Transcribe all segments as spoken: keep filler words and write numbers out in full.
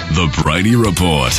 The Brady Report.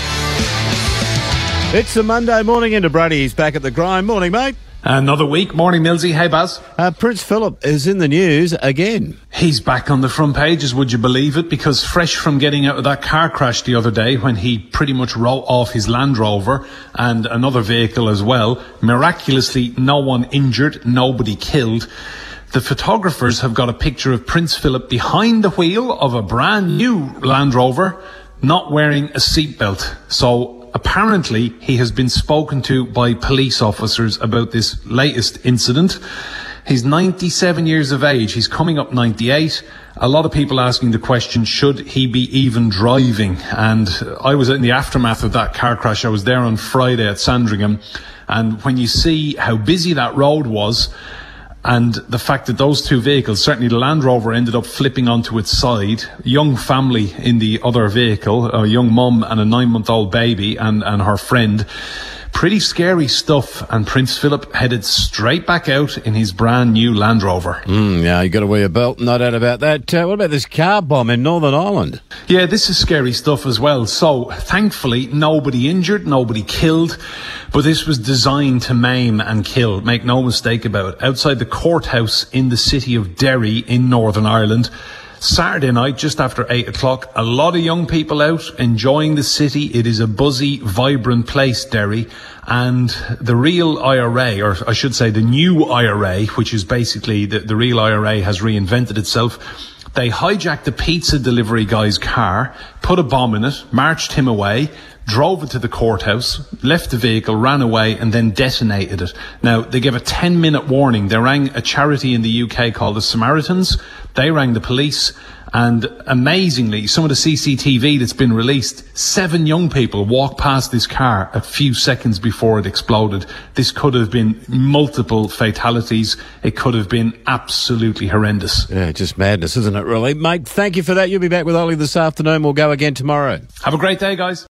It's a Monday morning into Brady. He's back at the grind. Morning, mate. Another week. Morning, Millsy. Hey, Baz. Uh, Prince Philip is in the news again. He's back on the front pages, would you believe it? Because fresh from getting out of that car crash the other day when he pretty much wrote off his Land Rover and another vehicle as well, miraculously no one injured, nobody killed. The photographers have got a picture of Prince Philip behind the wheel of a brand new Land Rover, not wearing a seatbelt. So apparently, he has been spoken to by police officers about this latest incident. He's ninety-seven years of age. He's coming up ninety-eight. A lot of people asking the question, should he be even driving? And I was in the aftermath of that car crash. I was there on Friday at Sandringham. And when you see how busy that road was, and the fact that those two vehicles, certainly the Land Rover ended up flipping onto its side, young family in the other vehicle, a young mum and a nine-month-old baby and, and her friend. Pretty scary stuff, and Prince Philip headed straight back out in his brand new Land Rover. Mm, yeah, you got to wear your belt, no doubt about that. Uh, what about this car bomb in Northern Ireland? Yeah, this is scary stuff as well. So, thankfully, nobody injured, nobody killed, but this was designed to maim and kill, make no mistake about it. Outside the courthouse in the city of Derry in Northern Ireland, Saturday night, just after eight o'clock, a lot of young people out enjoying the city. It is a buzzy, vibrant place, Derry. And the real I R A, or I should say the new I R A, which is basically the, the real I R A has reinvented itself. They hijacked the pizza delivery guy's car, put a bomb in it, marched him away, drove it to the courthouse, left the vehicle, ran away, and then detonated it. Now, they gave a ten minute warning. They rang a charity in the U K called the Samaritans. They rang the police, and amazingly, some of the C C T V that's been released, seven young people walked past this car a few seconds before it exploded. This could have been multiple fatalities. It could have been absolutely horrendous. Yeah, just madness, isn't it, really? Mate, thank you for that. You'll be back with Ollie this afternoon. We'll go again tomorrow. Have a great day, guys.